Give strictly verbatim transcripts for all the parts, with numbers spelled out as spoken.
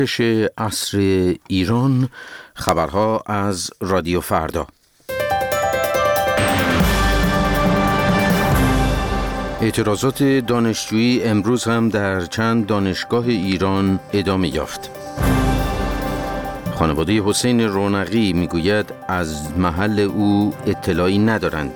عصر ایران، خبرها از رادیو فردا. اعتراضات دانشجویی امروز هم در چند دانشگاه ایران ادامه یافت. خانواده حسین رونقی میگوید از محل او اطلاعی ندارند.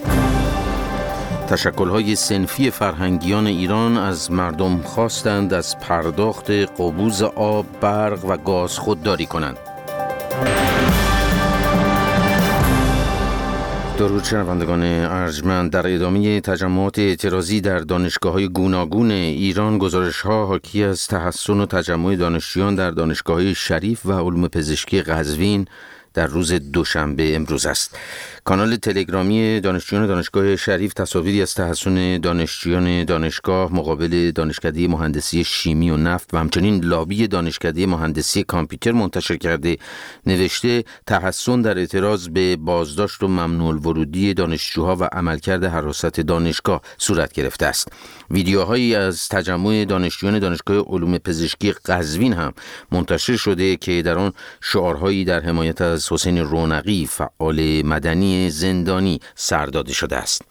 تشکل‌های صنفی فرهنگیان ایران از مردم خواستند از پرداخت قبوز آب، برق و گاز خودداری کنند. درود شنوندگان ارجمند، در ادامه تجمعات اعتراضی در دانشگاه‌های گوناگون ایران، گزارش‌ها حاکی از تحسن و تجمع دانشجویان در دانشگاه‌های شریف و علوم پزشکی قزوین در روز دوشنبه امروز است. کانال تلگرامی دانشجویان دانشگاه شریف تصاویری از تحسن دانشجویان دانشگاه مقابل دانشکده مهندسی شیمی و نفت و همچنین لابی دانشکده مهندسی کامپیوتر منتشر کرده. نوشته تحسن در اعتراض به بازداشت و ممنوع الورودی دانشجوها و عملکرد حراست دانشگاه صورت گرفته است. ویدیوهایی از تجمع دانشجویان دانشگاه علوم پزشکی قزوین هم منتشر شده که در آن شعارهایی در حمایت از حسین رونقی، فعال مدنی زندانی، سر داده شده است.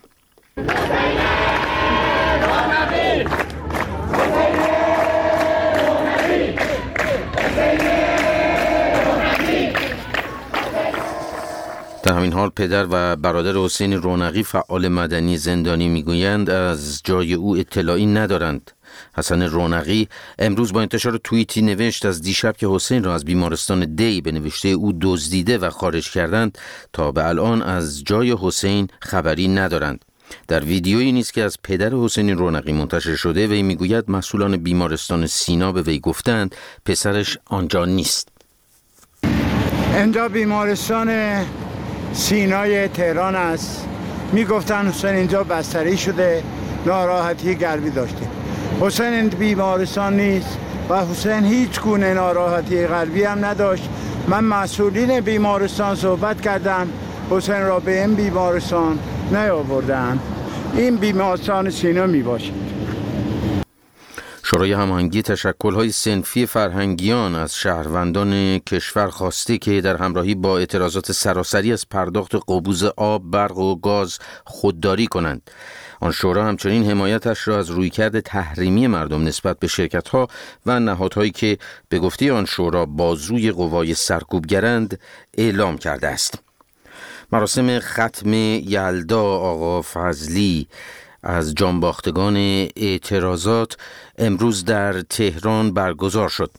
در همین حال پدر و برادر حسین رونقی، فعال مدنی زندانی، میگویند از جای او اطلاعی ندارند. حسن رونقی امروز با انتشار توییتی نوشت از دیشب که حسین را از بیمارستان دی به نوشته او دزدیده و خارج کردند تا به الان از جای حسین خبری ندارند. در ویدیویی نیست که از پدر حسین رونقی منتشر شده وی میگوید مسئولان بیمارستان سینا به وی گفتند پسرش آنجا نیست. اینجا بیمارستان سینای تهران است. میگفتن حسین اینجا بستری شده، ناراحتی قلبی داشته. حسین این بیمارستان نیست و حسین هیچ گونه ناراحتی قلبی هم نداشت. من مسئولین بیمارستان صحبت کردم، حسین را به این بیمارستان نیاوردن. این بیمارستان سینا می باشد. شورای هماهنگی تشکل‌های صنفی فرهنگیان از شهروندان کشور خواسته که در همراهی با اعتراضات سراسری از پرداخت قبوز آب، برق و گاز خودداری کنند. آن شورا همچنین حمایتش را از رویکرد تحریمی مردم نسبت به شرکت‌ها و نهادهایی که به گفته آن شورا بازوی قوای سرکوبگرند اعلام کرده است. مراسم ختم یلدا آقا فضلی از جانباختگان اعتراضات امروز در تهران برگزار شد.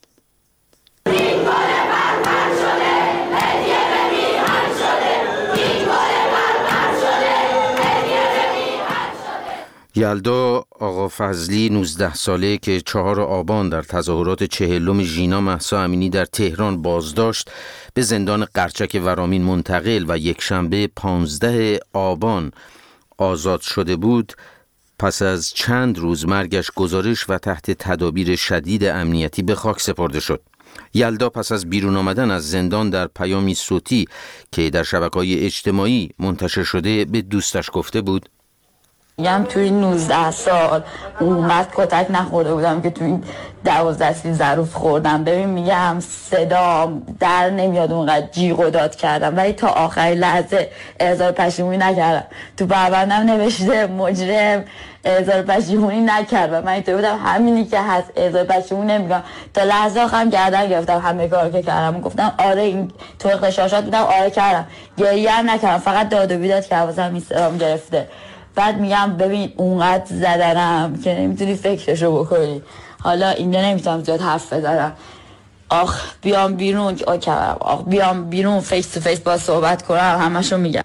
یلدا آقا فضلی نوزده ساله که چهار آبان در تظاهرات چهلم ژینا مهسا امینی در تهران بازداشت، به زندان قرچک ورامین منتقل و یک شنبه پانزده آبان آزاد شده بود. پس از چند روز مرگش گزارش و تحت تدابیر شدید امنیتی به خاک سپرده شد. یلدا پس از بیرون آمدن از زندان در پیامی صوتی که در شبکه‌های اجتماعی منتشر شده به دوستش گفته بود: میگم توی نوزده سال اونقدر کتک نخورده بودم که توی دوازده سی ظروف خوردم. ببین میگم صدا در نمیاد، اونقدر جیغ و داد کردم ولی تا آخرین لحظه اظهار پشیمونی نکردم. تو پرونده‌ام نوشته مجرم اظهار پشیمونی نکرد و من اینطور بودم همینی که هست اظهار پشیمونی نمیگم. تا لحظه آخرم گردن گرفتم همه کار که کردم، گفتم آره این تو خشاشات بودم، آره کردم، گریه هم نکردم، فقط داد و بیداد که حواسم ایستادم گرفته. بعد میگم ببین اونقدر زدنم که نمیتونی فکرشو بکنی. حالا اینجا نمیتونم زیاد حرف بزنم. آخ بیام بیرون، آخ بیام بیرون فیس تو فیس با صحبت کنم، همشو میگم.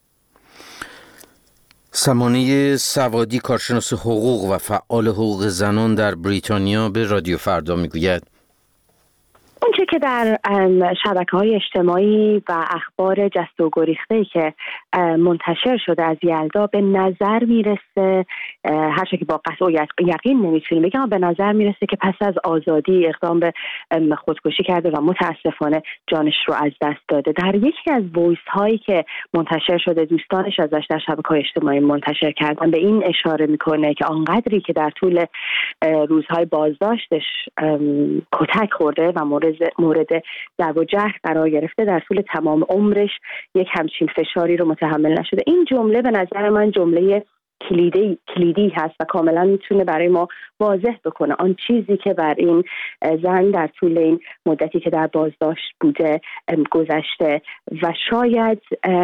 سمانه سوادی، کارشناس حقوق و فعال حقوق زنان در بریتانیا، به رادیو فردا میگوید: اونچه که در شبکه‌های اجتماعی و اخبار جست و گریخته‌ای که منتشر شده از یلدا به نظر میرسه، هرچند که با قطع و یقین نمیتونیم بگم، به نظر میرسه که پس از آزادی اقدام به خودکشی کرده و متاسفانه جانش رو از دست داده. در یکی از وایس هایی که منتشر شده دوستانش ازش در شبکه‌های اجتماعی منتشر کردن به این اشاره میکنه که آنقدری که در طول روزهای بازداشتش کتک خورده و مورد مورد ضرب و جرح قرار گرفته، در طول تمام عمرش یک همچین فشاری رو متحمل نشده. این جمله به نظر من جمله کلیدی کلیدی هست و کاملا میتونه برای ما واضح بکنه آن چیزی که بر این زن در طول این مدتی که در بازداشت بوده گذشته و شاید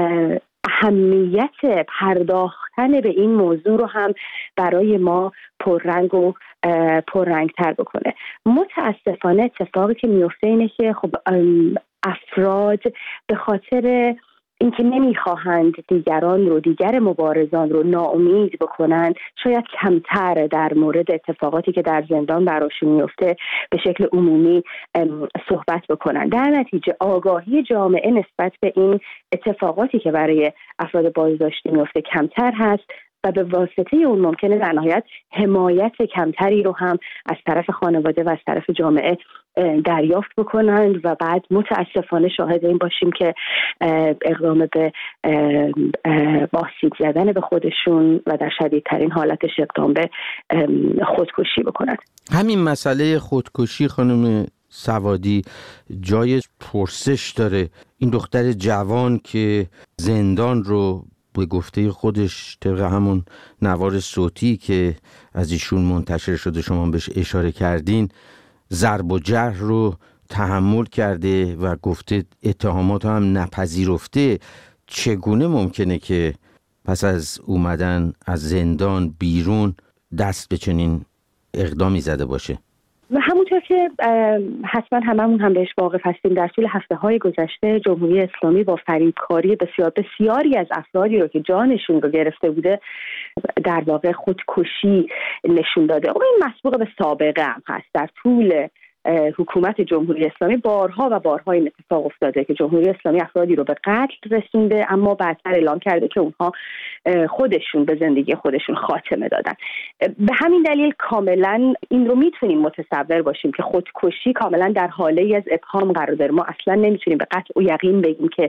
اهمیت پرداختن به این موضوع رو هم برای ما پررنگ و پررنگتر بکنه. متاسفانه اتفاقی که میفته اینه که خب افراد به خاطر اینکه نمیخواهند دیگران رو دیگر مبارزان رو ناامید بکنن، شاید کمتر در مورد اتفاقاتی که در زندان براشون میفته به شکل عمومی صحبت بکنن. در نتیجه آگاهی جامعه نسبت به این اتفاقاتی که برای افراد بازداشتی میفته کمتر هست و به واسطه اون ممکنه در نهایت حمایت کمتری رو هم از طرف خانواده و از طرف جامعه دریافت بکنند و بعد متاسفانه شاهد این باشیم که اقدام به آسیب زدن به خودشون و در شدیدترین حالتش اقدام به خودکشی بکنند. همین مسئله خودکشی خانم سوادی جای پرسش داره. این دختر جوان که زندان رو به گفته خودش طبق همون نوار صوتی که از ایشون منتشر شده شما بهش اشاره کردین ضرب و جرح رو تحمل کرده و گفته اتهامات هم نپذیرفته، چگونه ممکنه که پس از اومدن از زندان بیرون دست به چنین اقدامی زده باشه؟ و همونطور که حتما هممون هم بهش واقف هستیم، در طول هفته های گذشته جمهوری اسلامی با فریبکاری بسیار بسیاری از افرادی رو که جانشون رو گرفته بوده در واقع خودکشی نشون داده. اما این مسبوق به سابقه هم هست. در طول حکومت جمهوری اسلامی بارها و بارها این اتفاق افتاده که جمهوری اسلامی افرادی رو به قتل رسونده اما بعدتر اعلام کرده که اونها خودشون به زندگی خودشون خاتمه دادن. به همین دلیل کاملا این رو میتونیم متصور باشیم که خودکشی کاملا در حاله از ابهام قرار داره. ما اصلا نمیتونیم به قطع و یقین بگیم که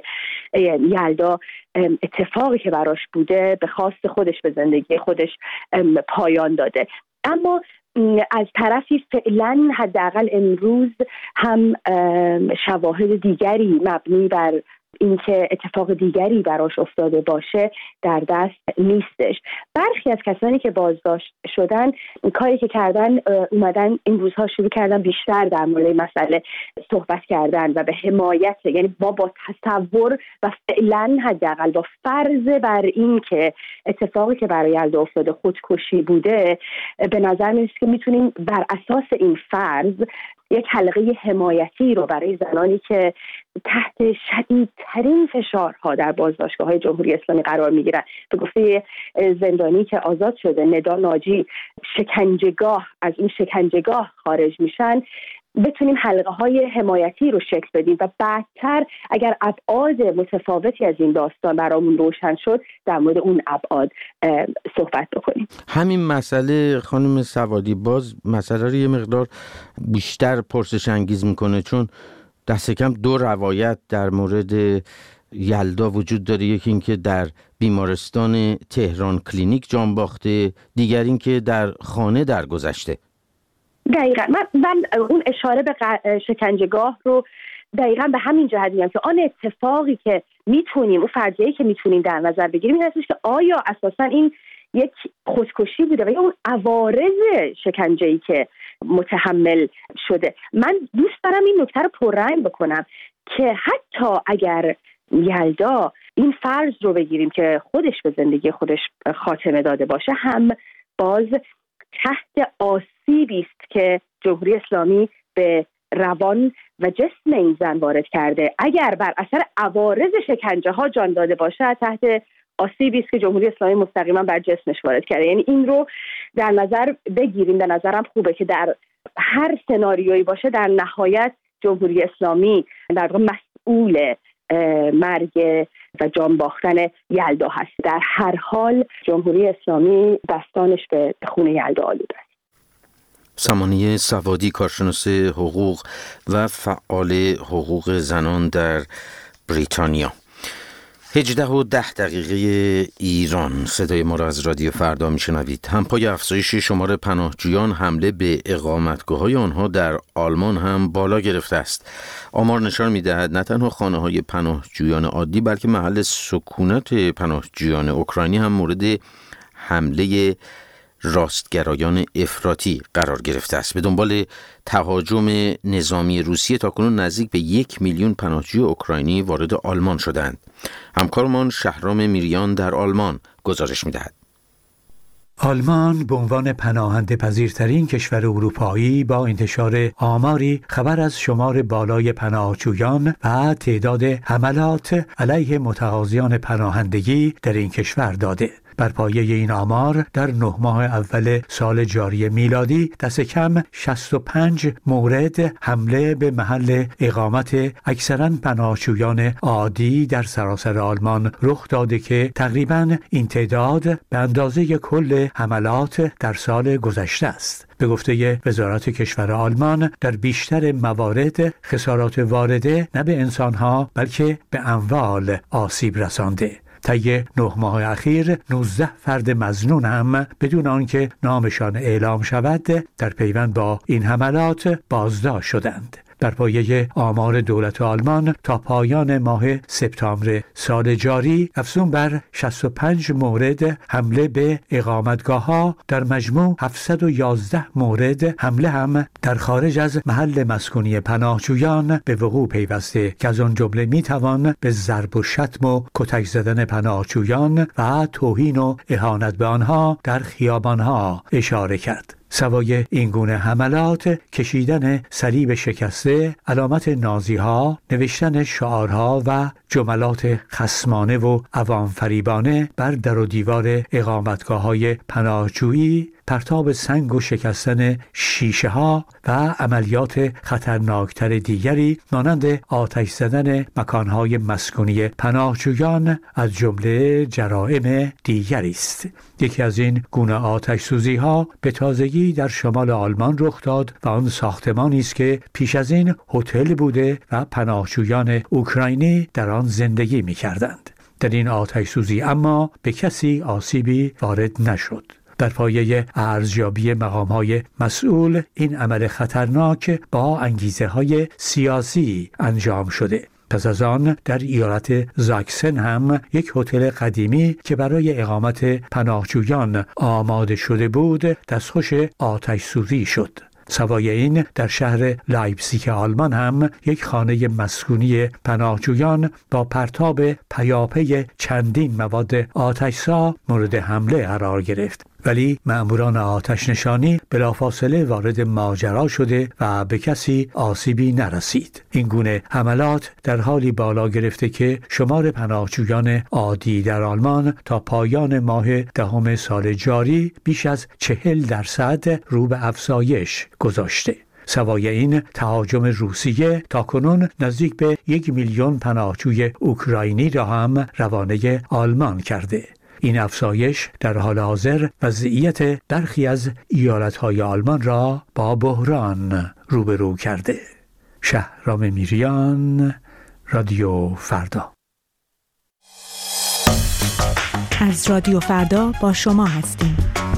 یلدا اتفاقی که براش بوده به خواست خودش به زندگی خودش پایان داده. اما از طرفی فعلا حداقل امروز هم شواهد دیگری مبنی بر اینکه اتفاق دیگری براش افتاده باشه در دست نیستش. برخی از کسانی که بازداشت شدن کاری که کردن اومدن این روزها شروع کردن بیشتر در مورد مسئله صحبت کردن و به حمایت، یعنی با با تصور و فعلا حداقل با فرض بر این که اتفاقی که برای یلدا افتاده خودکشی بوده، به نظر میاد که میتونیم بر اساس این فرض یک حلقه حمایتی رو برای زنانی که تحت شدیدترین فشارها در بازداشتگاه‌های جمهوری اسلامی قرار می‌گیرن، به گفته زندانی که آزاد شده ندا ناجی، شکنجهگاه از این شکنجهگاه خارج میشن، بتونیم حلقه های حمایتی رو شکل بدیم و بعدتر اگر ابعاد متفاوتی از این داستان برامون روشن شد در مورد اون ابعاد صحبت بکنیم. همین مسئله خانم سوادی باز مسئله رو یه مقدار بیشتر پرسش انگیز میکنه، چون دست کم دو روایت در مورد یلدا وجود داره. یکی این که در بیمارستان تهران کلینیک جان باخته، دیگر این که در خانه درگذشته. دقیقاً من, من اون اشاره به شکنجهگاه رو دقیقاً به همین جهت میگم که آن اتفاقی که میتونیم، اون فرضیه‌ای که میتونیم در نظر بگیریم این هستش که آیا اساساً این یک خودکشی بوده و یا اون عوارض شکنجه‌ای که متحمل شده. من دوست دارم این نکته رو پررنگ بکنم که حتی اگر یلدا این فرض رو بگیریم که خودش به زندگی خودش خاتمه داده باشه، هم باز تحت آسیبی است که جمهوری اسلامی به روان و جسم این زن وارد کرده. اگر بر اثر عوارض شکنجه ها جان داده باشه، تحت آسیبی است که جمهوری اسلامی مستقیما بر جسمش وارد کرده. یعنی این رو در نظر بگیریم. به نظرم خوبه که در هر سناریویی باشه در نهایت جمهوری اسلامی در واقع مسئول مرگ و جان باختن یلدا هست. در هر حال جمهوری اسلامی دستانش به خون یلدا آلوده است. سمانیه سوادی، کارشناس حقوق و فعال حقوق زنان در بریتانیا. هجده و ده دقیقه ایران. صدای ما را از رادیو فردا میشنوید. همپای افزایش شمار پناهجویان، حمله به اقامتگاه‌های آنها در آلمان هم بالا گرفته است. آمار نشان می‌دهد نه تنها خانه‌های پناهجویان عادی بلکه محل سکونت پناهجویان اوکراینی هم مورد حمله راستگرایان افراطی قرار گرفته است. به دنبال تهاجم نظامی روسیه تاکنون نزدیک به یک میلیون پناهجوی اوکراینی وارد آلمان شدند. همکارمان شهرام میریان در آلمان گزارش می‌دهد. آلمان به عنوان پناهنده پذیرترین کشور اروپایی با انتشار آماری خبر از شمار بالای پناهجویان و تعداد حملات علیه متقاضیان پناهندگی در این کشور داده. بر پایه این آمار در نه ماه اول سال جاری میلادی دست کم شصت و پنج مورد حمله به محل اقامت اکثراً پناهجویان عادی در سراسر آلمان رخ داده که تقریباً این تعداد به اندازه کل حملات در سال گذشته است. به گفته وزارت کشور آلمان در بیشتر موارد خسارات وارده نه به انسانها بلکه به اموال آسیب رسانده. طی نه ماه اخیر نوزده فرد مظنون هم بدون آنکه نامشان اعلام شود در پیوند با این حملات بازداشت شدند. بر پایه آمار دولت آلمان تا پایان ماه سپتامبر سال جاری افزون بر شصت و پنج مورد حمله به اقامتگاه‌ها در مجموع هفتصد و یازده مورد حمله هم در خارج از محل مسکونی پناهجویان به وقوع پیوسته که از آن جمله میتوان به ضرب و شتم و کتک زدن پناهجویان و توهین و اهانت به آنها در خیابانها اشاره کرد. سوای این گونه حملات، کشیدن صلیب شکسته، علامت نازی‌ها، نوشتن شعارها و جملات خصمانه و عوام فریبانه بر در و دیوار اقامتگاه‌های پناهجویی، پرتاب سنگ و شکستن شیشه ها و عملیات خطرناکتر دیگری مانند آتش زدن مکانهای مسکونی پناهجویان از جمله جرائم دیگری است. یکی از این گونه آتش سوزی ها به تازگی در شمال آلمان رخ داد و آن ساختمانی است که پیش از این هتل بوده و پناهجویان اوکراینی در آن زندگی می کردند. در این آتش سوزی اما به کسی آسیبی وارد نشد. در پایه ارزیابی مقام‌های مسئول این عمل خطرناک با انگیزه‌های سیاسی انجام شده. پس از آن در ایالت زاکسن هم یک هتل قدیمی که برای اقامت پناهجویان آماده شده بود دستخوش آتش سوزی شد. سوای این در شهر لایپزیگ آلمان هم یک خانه مسکونی پناهجویان با پرتاب پیاپی چندین مواد آتش‌زا مورد حمله قرار گرفت. ولی مأموران آتش نشانی بلافاصله وارد ماجرا شده و به کسی آسیبی نرسید. این گونه حملات در حالی بالا گرفته که شمار پناهجویان عادی در آلمان تا پایان ماه دهم سال جاری بیش از چهل درصد رو به افزایش گذاشته. سوای این تهاجم روسیه تاکنون نزدیک به یک میلیون پناهجوی اوکراینی را هم روانه آلمان کرده. این افزایش در حال حاضر وضعیت برخی از ایالت‌های آلمان را با بحران روبرو کرده. شهرام میریان، رادیو فردا. از رادیو فردا با شما هستیم.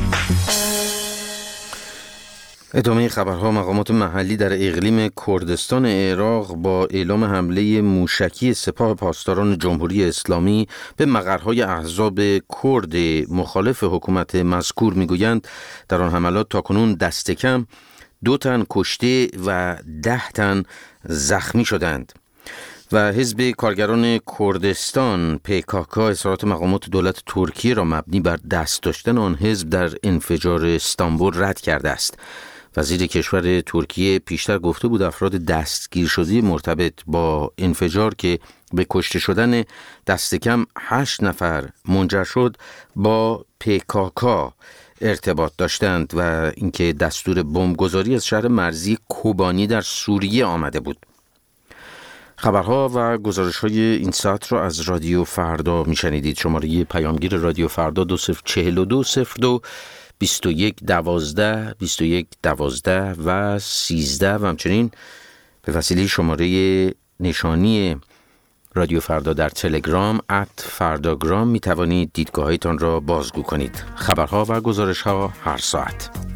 ادامه خبرها. مقامات محلی در اقلیم کردستان عراق با اعلام حمله موشکی سپاه پاسداران جمهوری اسلامی به مقرهای احزاب کرد مخالف حکومت مذکور میگویند در آن حملات تاکنون دست کم دو تن کشته و ده تن زخمی شدند. و حزب کارگران کردستان پی کی کی اظهارات مقامات دولت ترکیه را مبنی بر دست داشتن آن حزب در انفجار استانبول رد کرده است. وزیر کشور ترکیه پیشتر گفته بود افراد دستگیر شده مرتبط با انفجار که به کشته شدن دست کم هشت نفر منجر شد با پی کی کی ارتباط داشتند و اینکه دستور بمبگذاری از شهر مرزی کوبانی در سوریه آمده بود. خبرها و گزارش‌های این ساعت را از رادیو فردا میشنیدید. شماره پیامگیر رادیو فردا دو صفر چهل و دو صفر دو بیست و یک دوازده بیست و یک دوازده و سیزده و همچنین به وسیله شماره نشانی رادیو فردا در تلگرام ات فرداگرام می توانید دیدگاهایتان را بازگو کنید. خبرها و گزارش‌ها هر ساعت.